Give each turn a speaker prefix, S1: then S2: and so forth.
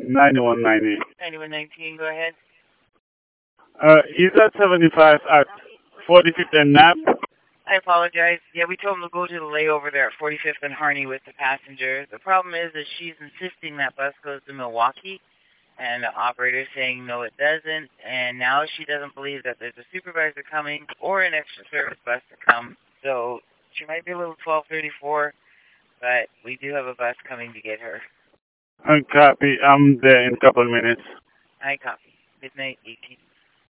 S1: 9190.
S2: 9119, go ahead.
S1: Is that 75 at 45th and Knapp?
S2: I apologize. Yeah, we told him to go to the layover there at 45th and Harney with the passenger. The problem is that she's insisting that bus goes to Milwaukee, and the operator's saying no, it doesn't. And now she doesn't believe that there's a supervisor coming or an extra service bus to come. So she might be a little 1234, but we do have a bus coming to get her.
S1: Copy. I'm there in a couple of minutes.
S2: I copy. Midnight 18.